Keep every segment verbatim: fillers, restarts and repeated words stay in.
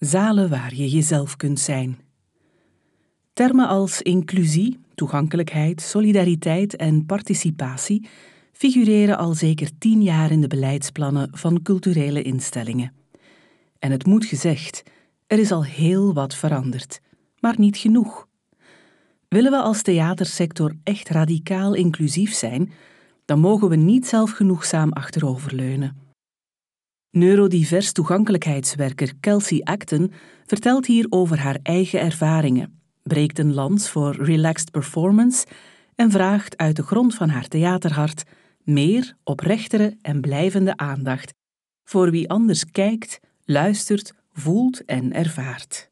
Zalen waar je jezelf kunt zijn. Termen als inclusie, toegankelijkheid, solidariteit en participatie figureren al zeker tien jaar in de beleidsplannen van culturele instellingen. En het moet gezegd, er is al heel wat veranderd, maar niet genoeg. Willen we als theatersector echt radicaal inclusief zijn, dan mogen we niet zelfgenoegzaam achteroverleunen. Neurodivers toegankelijkheidswerker Kelsey Acton vertelt hier over haar eigen ervaringen, breekt een lans voor relaxed performance en vraagt uit de grond van haar theaterhart meer, oprechtere en blijvende aandacht voor wie anders kijkt, luistert, voelt en ervaart.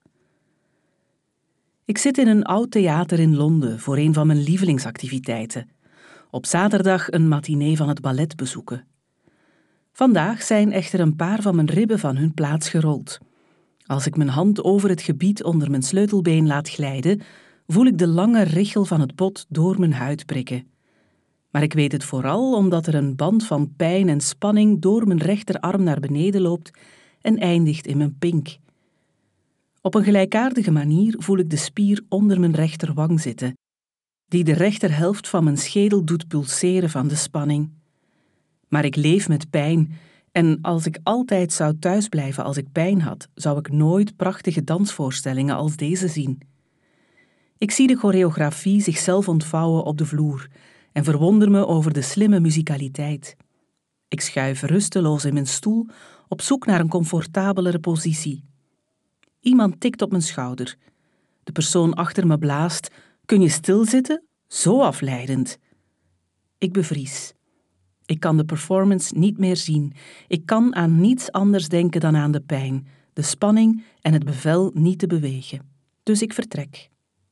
Ik zit in een oud theater in Londen voor een van mijn lievelingsactiviteiten. Op zaterdag een matinee van het ballet bezoeken. Vandaag zijn echter een paar van mijn ribben van hun plaats gerold. Als ik mijn hand over het gebied onder mijn sleutelbeen laat glijden, voel ik de lange richel van het bot door mijn huid prikken. Maar ik weet het vooral omdat er een band van pijn en spanning door mijn rechterarm naar beneden loopt en eindigt in mijn pink. Op een gelijkaardige manier voel ik de spier onder mijn rechterwang zitten, die de rechterhelft van mijn schedel doet pulseren van de spanning. Maar ik leef met pijn en als ik altijd zou thuisblijven als ik pijn had, zou ik nooit prachtige dansvoorstellingen als deze zien. Ik zie de choreografie zichzelf ontvouwen op de vloer en verwonder me over de slimme muzikaliteit. Ik schuif rusteloos in mijn stoel op zoek naar een comfortabelere positie. Iemand tikt op mijn schouder. De persoon achter me blaast: "Kun je stilzitten? Zo afleidend." Ik bevries. Ik kan de performance niet meer zien. Ik kan aan niets anders denken dan aan de pijn, de spanning en het bevel niet te bewegen. Dus ik vertrek.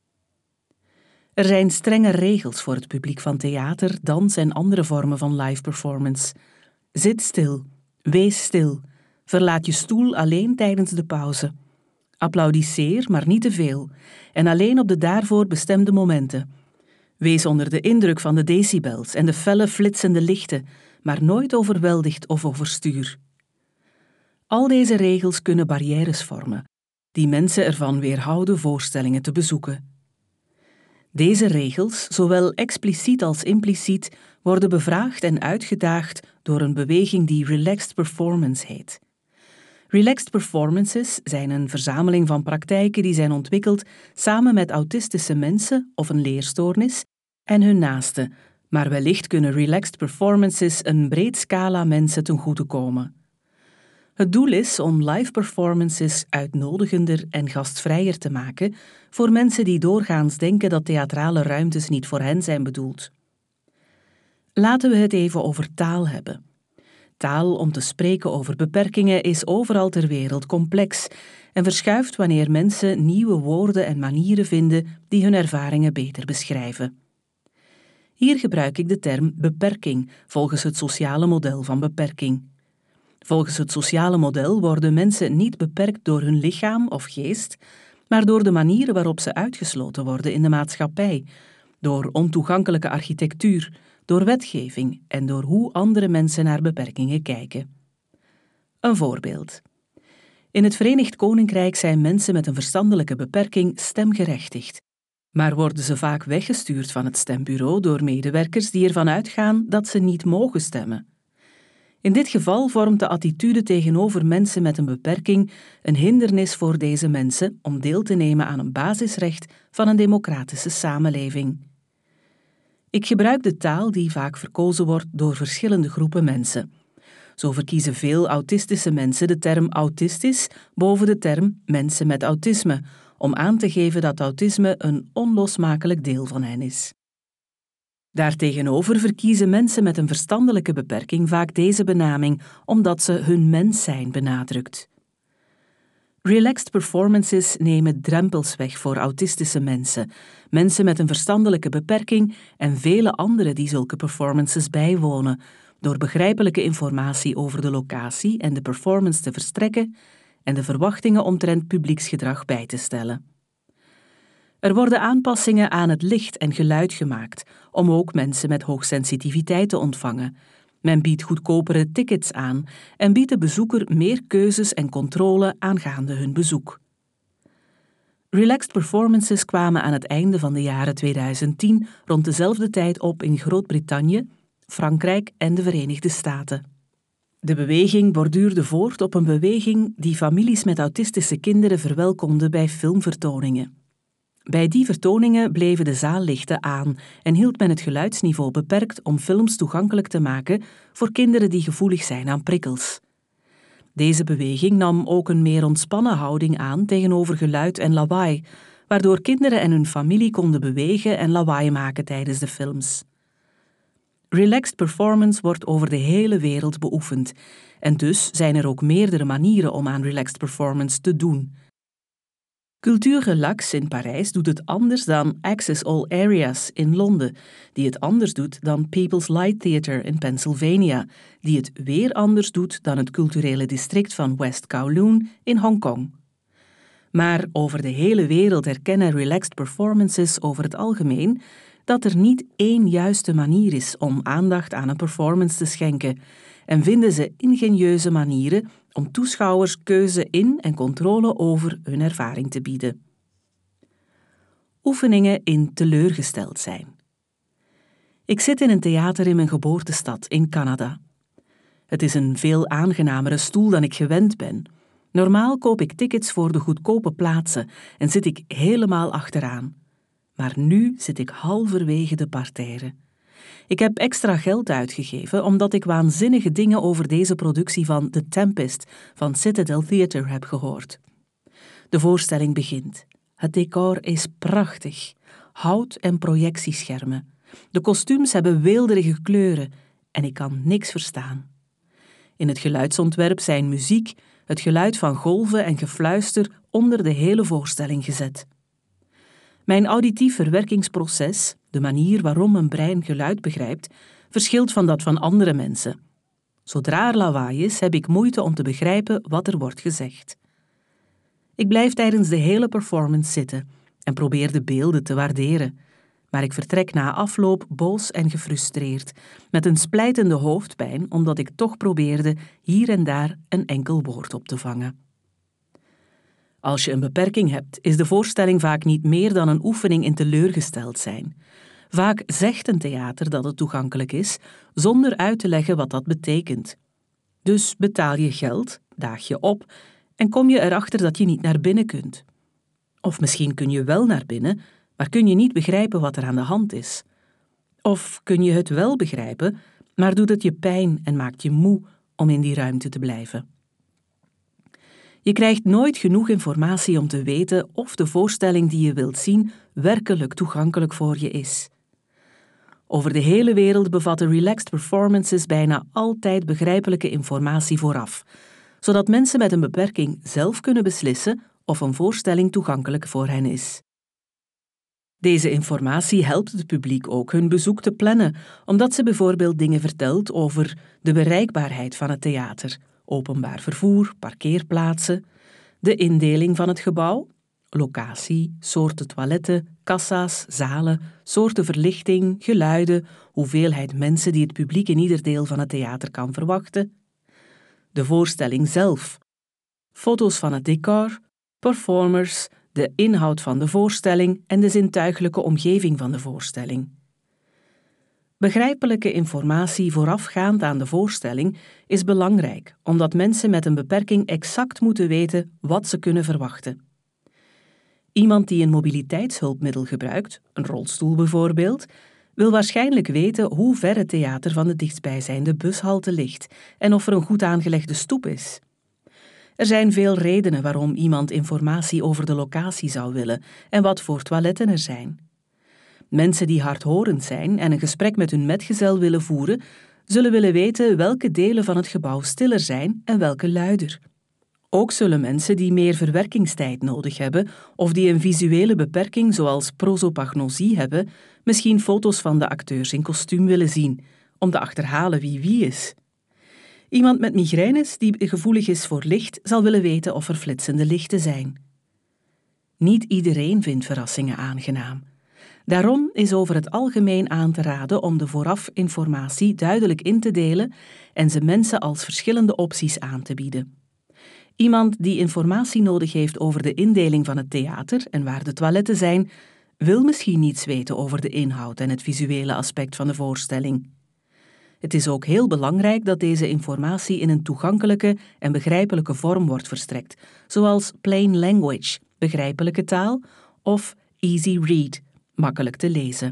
Er zijn strenge regels voor het publiek van theater, dans en andere vormen van live performance. Zit stil, wees stil, verlaat je stoel alleen tijdens de pauze. Applaudisseer, maar niet te veel, en alleen op de daarvoor bestemde momenten. Wees onder de indruk van de decibels en de felle flitsende lichten, maar nooit overweldigd of overstuur. Al deze regels kunnen barrières vormen, die mensen ervan weerhouden voorstellingen te bezoeken. Deze regels, zowel expliciet als impliciet, worden bevraagd en uitgedaagd door een beweging die relaxed performance heet. Relaxed performances zijn een verzameling van praktijken die zijn ontwikkeld samen met autistische mensen of een leerstoornis en hun naasten, maar wellicht kunnen relaxed performances een breed scala mensen ten goede komen. Het doel is om live performances uitnodigender en gastvrijer te maken voor mensen die doorgaans denken dat theatrale ruimtes niet voor hen zijn bedoeld. Laten we het even over taal hebben. Taal om te spreken over beperkingen is overal ter wereld complex en verschuift wanneer mensen nieuwe woorden en manieren vinden die hun ervaringen beter beschrijven. Hier gebruik ik de term beperking volgens het sociale model van beperking. Volgens het sociale model worden mensen niet beperkt door hun lichaam of geest, maar door de manieren waarop ze uitgesloten worden in de maatschappij, door ontoegankelijke architectuur, door wetgeving en door hoe andere mensen naar beperkingen kijken. Een voorbeeld. In het Verenigd Koninkrijk zijn mensen met een verstandelijke beperking stemgerechtigd, maar worden ze vaak weggestuurd van het stembureau door medewerkers die ervan uitgaan dat ze niet mogen stemmen. In dit geval vormt de attitude tegenover mensen met een beperking een hindernis voor deze mensen om deel te nemen aan een basisrecht van een democratische samenleving. Ik gebruik de taal die vaak verkozen wordt door verschillende groepen mensen. Zo verkiezen veel autistische mensen de term autistisch boven de term mensen met autisme, om aan te geven dat autisme een onlosmakelijk deel van hen is. Daartegenover verkiezen mensen met een verstandelijke beperking vaak deze benaming, omdat ze hun mens zijn benadrukt. Relaxed performances nemen drempels weg voor autistische mensen, mensen met een verstandelijke beperking en vele anderen die zulke performances bijwonen, door begrijpelijke informatie over de locatie en de performance te verstrekken en de verwachtingen omtrent publieksgedrag bij te stellen. Er worden aanpassingen aan het licht en geluid gemaakt, om ook mensen met hoogsensitiviteit te ontvangen, Men biedt goedkopere tickets aan en biedt de bezoeker meer keuzes en controle aangaande hun bezoek. Relaxed performances kwamen aan het einde van de jaren tweeduizend tien rond dezelfde tijd op in Groot-Brittannië, Frankrijk en de Verenigde Staten. De beweging borduurde voort op een beweging die families met autistische kinderen verwelkomde bij filmvertoningen. Bij die vertoningen bleven de zaallichten aan en hield men het geluidsniveau beperkt om films toegankelijk te maken voor kinderen die gevoelig zijn aan prikkels. Deze beweging nam ook een meer ontspannen houding aan tegenover geluid en lawaai, waardoor kinderen en hun familie konden bewegen en lawaai maken tijdens de films. Relaxed performance wordt over de hele wereld beoefend en dus zijn er ook meerdere manieren om aan relaxed performance te doen. Culture Relax in Parijs doet het anders dan Access All Areas in Londen, die het anders doet dan People's Light Theatre in Pennsylvania, die het weer anders doet dan het culturele district van West Kowloon in Hongkong. Maar over de hele wereld erkennen relaxed performances over het algemeen dat er niet één juiste manier is om aandacht aan een performance te schenken en vinden ze ingenieuze manieren om toeschouwers keuze in en controle over hun ervaring te bieden. Oefeningen in teleurgesteld zijn. Ik zit in een theater in mijn geboortestad in Canada. Het is een veel aangenamere stoel dan ik gewend ben. Normaal koop ik tickets voor de goedkope plaatsen en zit ik helemaal achteraan. Maar nu zit ik halverwege de parterre. Ik heb extra geld uitgegeven omdat ik waanzinnige dingen over deze productie van The Tempest van Citadel Theatre heb gehoord. De voorstelling begint. Het decor is prachtig. Hout en projectieschermen. De kostuums hebben weelderige kleuren en ik kan niks verstaan. In het geluidsontwerp zijn muziek, het geluid van golven en gefluister onder de hele voorstelling gezet. Mijn auditief verwerkingsproces, de manier waarom mijn brein geluid begrijpt, verschilt van dat van andere mensen. Zodra er lawaai is, heb ik moeite om te begrijpen wat er wordt gezegd. Ik blijf tijdens de hele performance zitten en probeer de beelden te waarderen. Maar ik vertrek na afloop boos en gefrustreerd, met een splijtende hoofdpijn omdat ik toch probeerde hier en daar een enkel woord op te vangen. Als je een beperking hebt, is de voorstelling vaak niet meer dan een oefening in teleurgesteld zijn. Vaak zegt een theater dat het toegankelijk is, zonder uit te leggen wat dat betekent. Dus betaal je geld, daag je op en kom je erachter dat je niet naar binnen kunt. Of misschien kun je wel naar binnen, maar kun je niet begrijpen wat er aan de hand is. Of kun je het wel begrijpen, maar doet het je pijn en maakt je moe om in die ruimte te blijven. Je krijgt nooit genoeg informatie om te weten of de voorstelling die je wilt zien werkelijk toegankelijk voor je is. Over de hele wereld bevatten relaxed performances bijna altijd begrijpelijke informatie vooraf, zodat mensen met een beperking zelf kunnen beslissen of een voorstelling toegankelijk voor hen is. Deze informatie helpt het publiek ook hun bezoek te plannen, omdat ze bijvoorbeeld dingen vertelt over de bereikbaarheid van het theater, openbaar vervoer, parkeerplaatsen, de indeling van het gebouw, locatie, soorten toiletten, kassa's, zalen, soorten verlichting, geluiden, hoeveelheid mensen die het publiek in ieder deel van het theater kan verwachten, de voorstelling zelf, foto's van het decor, performers, de inhoud van de voorstelling en de zintuiglijke omgeving van de voorstelling. Begrijpelijke informatie voorafgaand aan de voorstelling is belangrijk, omdat mensen met een beperking exact moeten weten wat ze kunnen verwachten. Iemand die een mobiliteitshulpmiddel gebruikt, een rolstoel bijvoorbeeld, wil waarschijnlijk weten hoe ver het theater van de dichtstbijzijnde bushalte ligt en of er een goed aangelegde stoep is. Er zijn veel redenen waarom iemand informatie over de locatie zou willen en wat voor toiletten er zijn. Mensen die hardhorend zijn en een gesprek met hun metgezel willen voeren, zullen willen weten welke delen van het gebouw stiller zijn en welke luider. Ook zullen mensen die meer verwerkingstijd nodig hebben of die een visuele beperking zoals prosopagnosie hebben, misschien foto's van de acteurs in kostuum willen zien, om te achterhalen wie wie is. Iemand met migraines die gevoelig is voor licht zal willen weten of er flitsende lichten zijn. Niet iedereen vindt verrassingen aangenaam. Daarom is over het algemeen aan te raden om de vooraf informatie duidelijk in te delen en ze mensen als verschillende opties aan te bieden. Iemand die informatie nodig heeft over de indeling van het theater en waar de toiletten zijn, wil misschien niets weten over de inhoud en het visuele aspect van de voorstelling. Het is ook heel belangrijk dat deze informatie in een toegankelijke en begrijpelijke vorm wordt verstrekt, zoals plain language, begrijpelijke taal, of easy read, makkelijk te lezen.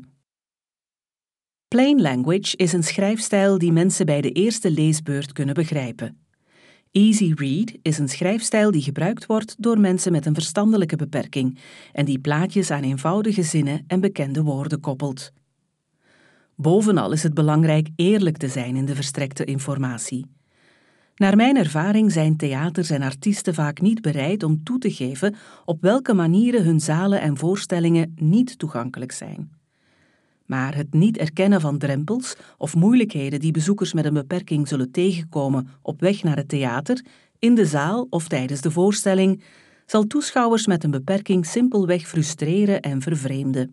Plain language is een schrijfstijl die mensen bij de eerste leesbeurt kunnen begrijpen. Easy read is een schrijfstijl die gebruikt wordt door mensen met een verstandelijke beperking en die plaatjes aan eenvoudige zinnen en bekende woorden koppelt. Bovenal is het belangrijk eerlijk te zijn in de verstrekte informatie. Naar mijn ervaring zijn theaters en artiesten vaak niet bereid om toe te geven op welke manieren hun zalen en voorstellingen niet toegankelijk zijn. Maar het niet erkennen van drempels of moeilijkheden die bezoekers met een beperking zullen tegenkomen op weg naar het theater, in de zaal of tijdens de voorstelling, zal toeschouwers met een beperking simpelweg frustreren en vervreemden.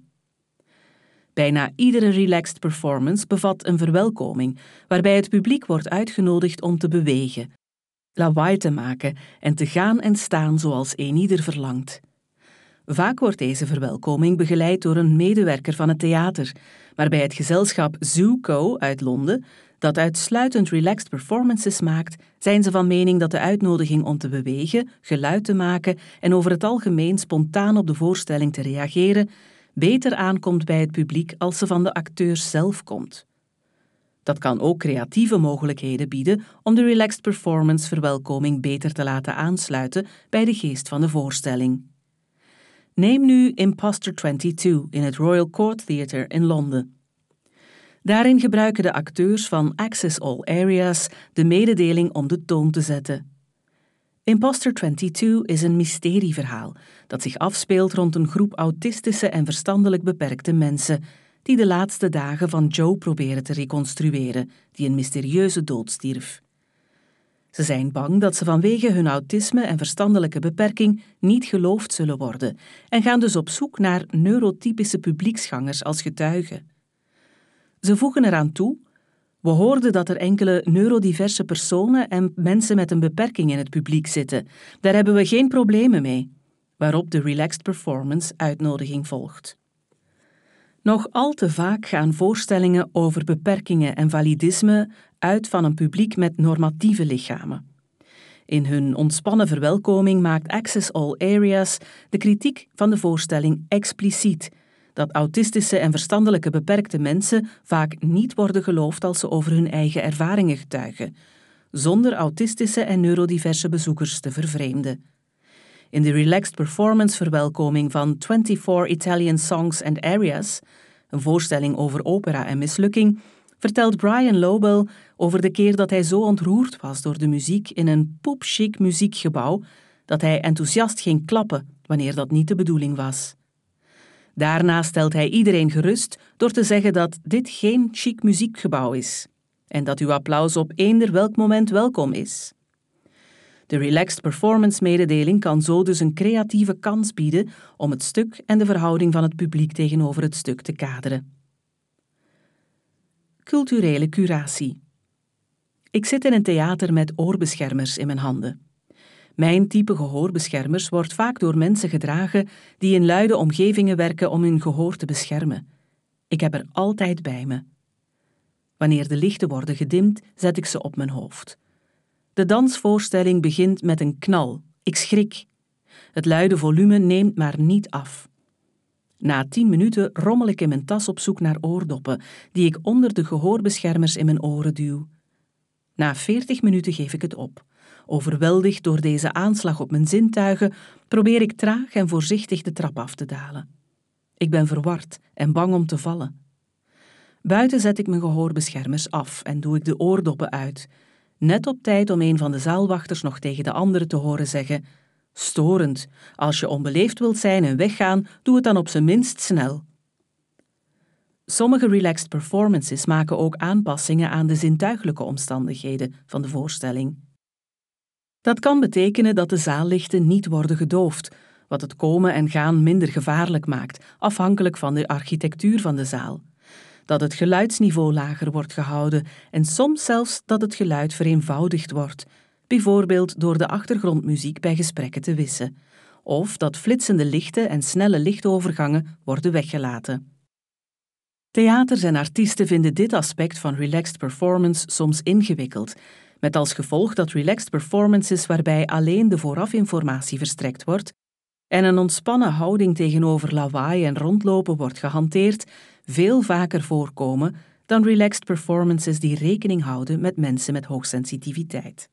Bijna iedere relaxed performance bevat een verwelkoming, waarbij het publiek wordt uitgenodigd om te bewegen, lawaai te maken en te gaan en staan zoals eenieder verlangt. Vaak wordt deze verwelkoming begeleid door een medewerker van het theater, maar bij het gezelschap Zooco uit Londen, dat uitsluitend relaxed performances maakt, zijn ze van mening dat de uitnodiging om te bewegen, geluid te maken en over het algemeen spontaan op de voorstelling te reageren, beter aankomt bij het publiek als ze van de acteurs zelf komt. Dat kan ook creatieve mogelijkheden bieden om de relaxed performance verwelkoming beter te laten aansluiten bij de geest van de voorstelling. Neem nu Imposter tweeëntwintig in het Royal Court Theatre in Londen. Daarin gebruiken de acteurs van Access All Areas de mededeling om de toon te zetten. Imposter tweeëntwintig is een mysterieverhaal dat zich afspeelt rond een groep autistische en verstandelijk beperkte mensen die de laatste dagen van Joe proberen te reconstrueren, die een mysterieuze dood stierf. Ze zijn bang dat ze vanwege hun autisme en verstandelijke beperking niet geloofd zullen worden en gaan dus op zoek naar neurotypische publieksgangers als getuigen. Ze voegen eraan toe: we hoorden dat er enkele neurodiverse personen en mensen met een beperking in het publiek zitten. Daar hebben we geen problemen mee. Waarop de relaxed performance uitnodiging volgt. Nog al te vaak gaan voorstellingen over beperkingen en validisme uit van een publiek met normatieve lichamen. In hun ontspannen verwelkoming maakt Access All Areas de kritiek van de voorstelling expliciet, dat autistische en verstandelijke beperkte mensen vaak niet worden geloofd als ze over hun eigen ervaringen getuigen, zonder autistische en neurodiverse bezoekers te vervreemden. In de relaxed performance verwelkoming van eenentwintig Italian Songs and Arias, een voorstelling over opera en mislukking, vertelt Brian Lobel over de keer dat hij zo ontroerd was door de muziek in een poepchic muziekgebouw dat hij enthousiast ging klappen wanneer dat niet de bedoeling was. Daarna stelt hij iedereen gerust door te zeggen dat dit geen chic muziekgebouw is en dat uw applaus op eender welk moment welkom is. De relaxed performance mededeling kan zo dus een creatieve kans bieden om het stuk en de verhouding van het publiek tegenover het stuk te kaderen. Culturele curatie. Ik zit in een theater met oorbeschermers in mijn handen. Mijn type gehoorbeschermers wordt vaak door mensen gedragen die in luide omgevingen werken om hun gehoor te beschermen. Ik heb er altijd bij me. Wanneer de lichten worden gedimd, zet ik ze op mijn hoofd. De dansvoorstelling begint met een knal. Ik schrik. Het luide volume neemt maar niet af. Na tien minuten rommel ik in mijn tas op zoek naar oordoppen, die ik onder de gehoorbeschermers in mijn oren duw. Na veertig minuten geef ik het op. Overweldigd door deze aanslag op mijn zintuigen, probeer ik traag en voorzichtig de trap af te dalen. Ik ben verward en bang om te vallen. Buiten zet ik mijn gehoorbeschermers af en doe ik de oordoppen uit, net op tijd om een van de zaalwachters nog tegen de andere te horen zeggen: storend, als je onbeleefd wilt zijn en weggaan, doe het dan op zijn minst snel. Sommige relaxed performances maken ook aanpassingen aan de zintuiglijke omstandigheden van de voorstelling. Dat kan betekenen dat de zaallichten niet worden gedoofd, wat het komen en gaan minder gevaarlijk maakt, afhankelijk van de architectuur van de zaal. Dat het geluidsniveau lager wordt gehouden en soms zelfs dat het geluid vereenvoudigd wordt, bijvoorbeeld door de achtergrondmuziek bij gesprekken te wissen, of dat flitsende lichten en snelle lichtovergangen worden weggelaten. Theaters en artiesten vinden dit aspect van relaxed performance soms ingewikkeld, met als gevolg dat relaxed performances waarbij alleen de voorafinformatie verstrekt wordt en een ontspannen houding tegenover lawaai en rondlopen wordt gehanteerd, veel vaker voorkomen dan relaxed performances die rekening houden met mensen met hoogsensitiviteit.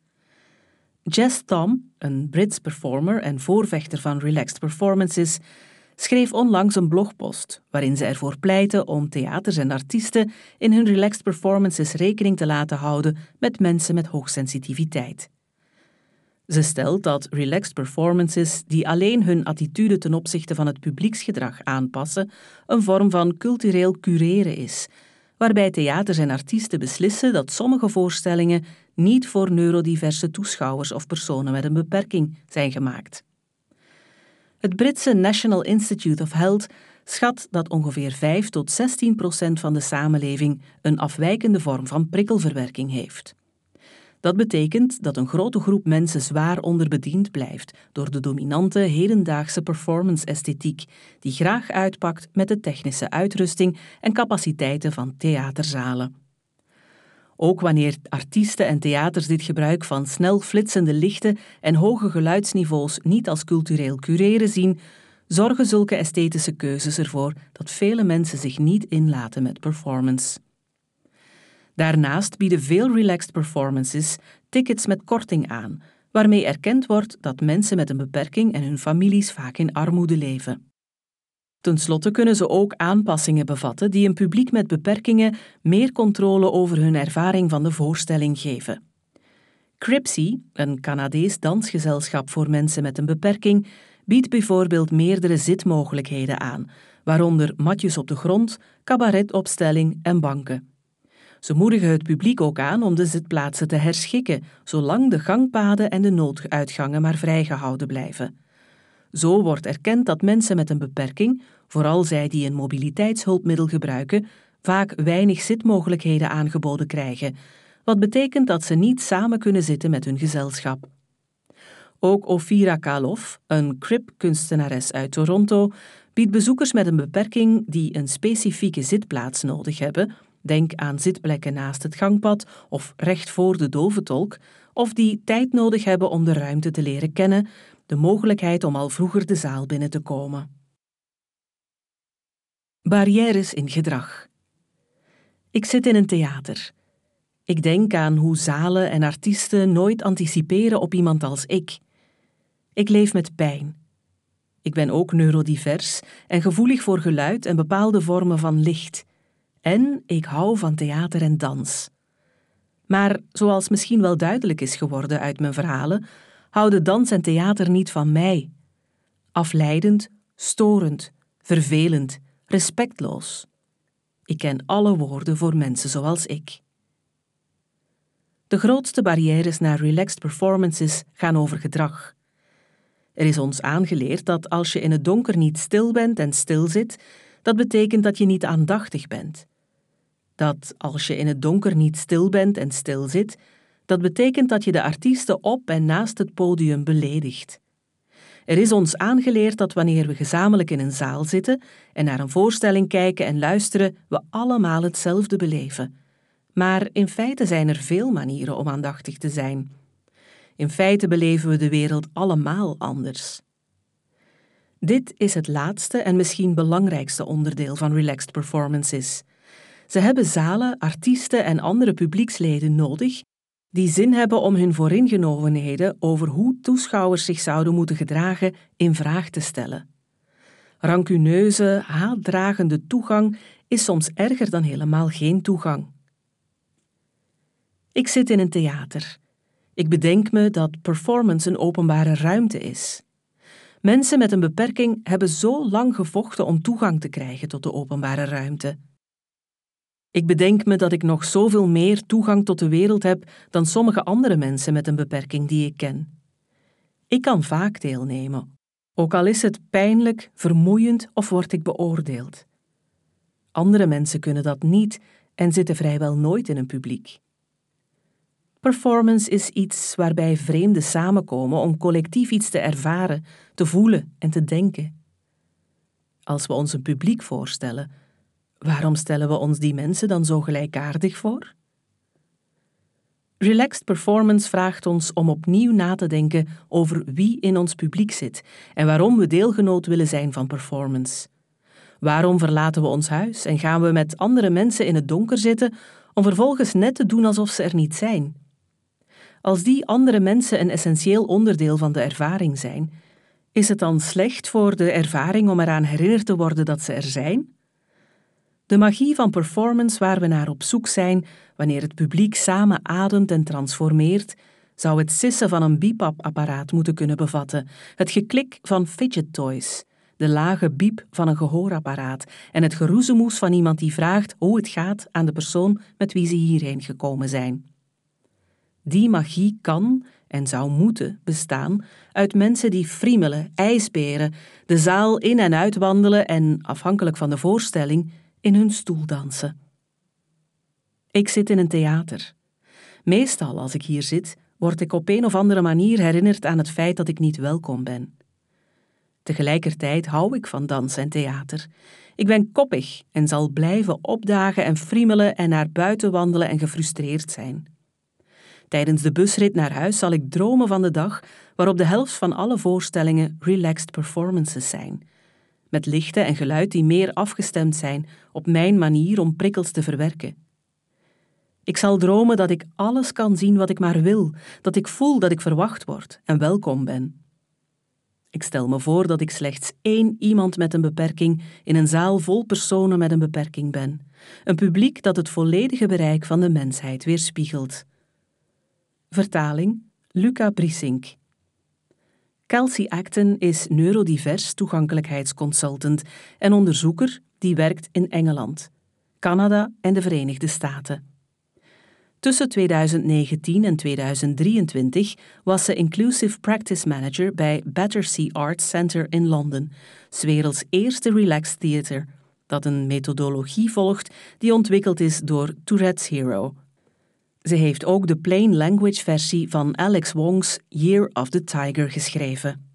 Jess Thom, een Brits performer en voorvechter van relaxed performances, schreef onlangs een blogpost waarin ze ervoor pleitte om theaters en artiesten in hun relaxed performances rekening te laten houden met mensen met hoogsensitiviteit. Ze stelt dat relaxed performances die alleen hun attitude ten opzichte van het publieksgedrag aanpassen, een vorm van cultureel cureren is, waarbij theaters en artiesten beslissen dat sommige voorstellingen niet voor neurodiverse toeschouwers of personen met een beperking zijn gemaakt. Het Britse National Institute of Health schat dat ongeveer vijf tot zestien procent van de samenleving een afwijkende vorm van prikkelverwerking heeft. Dat betekent dat een grote groep mensen zwaar onderbediend blijft door de dominante hedendaagse performance-esthetiek, die graag uitpakt met de technische uitrusting en capaciteiten van theaterzalen. Ook wanneer artiesten en theaters dit gebruik van snel flitsende lichten en hoge geluidsniveaus niet als cultureel cureren zien, zorgen zulke esthetische keuzes ervoor dat vele mensen zich niet inlaten met performance. Daarnaast bieden veel relaxed performances tickets met korting aan, waarmee erkend wordt dat mensen met een beperking en hun families vaak in armoede leven. Ten slotte kunnen ze ook aanpassingen bevatten die een publiek met beperkingen meer controle over hun ervaring van de voorstelling geven. Cripsy, een Canadees dansgezelschap voor mensen met een beperking, biedt bijvoorbeeld meerdere zitmogelijkheden aan, waaronder matjes op de grond, cabaretopstelling en banken. Ze moedigen het publiek ook aan om de zitplaatsen te herschikken, zolang de gangpaden en de nooduitgangen maar vrijgehouden blijven. Zo wordt erkend dat mensen met een beperking, vooral zij die een mobiliteitshulpmiddel gebruiken, vaak weinig zitmogelijkheden aangeboden krijgen, wat betekent dat ze niet samen kunnen zitten met hun gezelschap. Ook Ophira Kalof, een crip-kunstenares uit Toronto, biedt bezoekers met een beperking die een specifieke zitplaats nodig hebben, denk aan zitplekken naast het gangpad of recht voor de doventolk, of die tijd nodig hebben om de ruimte te leren kennen, de mogelijkheid om al vroeger de zaal binnen te komen. Barrières in gedrag. Ik zit in een theater. Ik denk aan hoe zalen en artiesten nooit anticiperen op iemand als ik. Ik leef met pijn. Ik ben ook neurodivers en gevoelig voor geluid en bepaalde vormen van licht. En ik hou van theater en dans. Maar zoals misschien wel duidelijk is geworden uit mijn verhalen, houden dans en theater niet van mij. Afleidend, storend, vervelend, respectloos. Ik ken alle woorden voor mensen zoals ik. De grootste barrières naar relaxed performances gaan over gedrag. Er is ons aangeleerd dat als je in het donker niet stil bent en stil zit, dat betekent dat je niet aandachtig bent. Dat als je in het donker niet stil bent en stil zit, dat betekent dat je de artiesten op en naast het podium beledigt. Er is ons aangeleerd dat wanneer we gezamenlijk in een zaal zitten en naar een voorstelling kijken en luisteren, we allemaal hetzelfde beleven. Maar in feite zijn er veel manieren om aandachtig te zijn. In feite beleven we de wereld allemaal anders. Dit is het laatste en misschien belangrijkste onderdeel van relaxed performances. Ze hebben zalen, artiesten en andere publieksleden nodig die zin hebben om hun vooringenomenheden over hoe toeschouwers zich zouden moeten gedragen in vraag te stellen. Rancuneuze, haatdragende toegang is soms erger dan helemaal geen toegang. Ik zit in een theater. Ik bedenk me dat performance een openbare ruimte is. Mensen met een beperking hebben zo lang gevochten om toegang te krijgen tot de openbare ruimte. Ik bedenk me dat ik nog zoveel meer toegang tot de wereld heb dan sommige andere mensen met een beperking die ik ken. Ik kan vaak deelnemen, Ook al is het pijnlijk, vermoeiend of word ik beoordeeld. Andere mensen kunnen dat niet en zitten vrijwel nooit in een publiek. Performance is iets waarbij vreemden samenkomen om collectief iets te ervaren, te voelen en te denken. Als we ons een publiek voorstellen, waarom stellen we ons die mensen dan zo gelijkaardig voor? Relaxed performance vraagt ons om opnieuw na te denken over wie in ons publiek zit en waarom we deelgenoot willen zijn van performance. Waarom verlaten we ons huis en gaan we met andere mensen in het donker zitten om vervolgens net te doen alsof ze er niet zijn? Als die andere mensen een essentieel onderdeel van de ervaring zijn, is het dan slecht voor de ervaring om eraan herinnerd te worden dat ze er zijn? De magie van performance waar we naar op zoek zijn, wanneer het publiek samen ademt en transformeert, zou het sissen van een biep-apparaat moeten kunnen bevatten, het geklik van fidget toys, de lage biep van een gehoorapparaat en het geroezemoes van iemand die vraagt hoe het gaat aan de persoon met wie ze hierheen gekomen zijn. Die magie kan en zou moeten bestaan uit mensen die friemelen, ijsberen, de zaal in en uit wandelen en, afhankelijk van de voorstelling, in hun stoel dansen. Ik zit in een theater. Meestal als ik hier zit, word ik op een of andere manier herinnerd aan het feit dat ik niet welkom ben. Tegelijkertijd hou ik van dans en theater. Ik ben koppig en zal blijven opdagen en friemelen en naar buiten wandelen en gefrustreerd zijn. Tijdens de busrit naar huis zal ik dromen van de dag waarop de helft van alle voorstellingen relaxed performances zijn, met lichten en geluid die meer afgestemd zijn op mijn manier om prikkels te verwerken. Ik zal dromen dat ik alles kan zien wat ik maar wil, dat ik voel dat ik verwacht word en welkom ben. Ik stel me voor dat ik slechts één iemand met een beperking in een zaal vol personen met een beperking ben. Een publiek dat het volledige bereik van de mensheid weerspiegelt. Vertaling Luca Brisink. Kelsey Acton is neurodivers toegankelijkheidsconsultant en onderzoeker die werkt in Engeland, Canada en de Verenigde Staten. Tussen tweeduizend negentien en tweeduizend drieëntwintig was ze Inclusive Practice Manager bij Battersea Arts Centre in Londen, 's werelds eerste relaxed theater, dat een methodologie volgt die ontwikkeld is door Tourette's Hero. Ze heeft ook de plain language versie van Alex Wong's Year of the Tiger geschreven.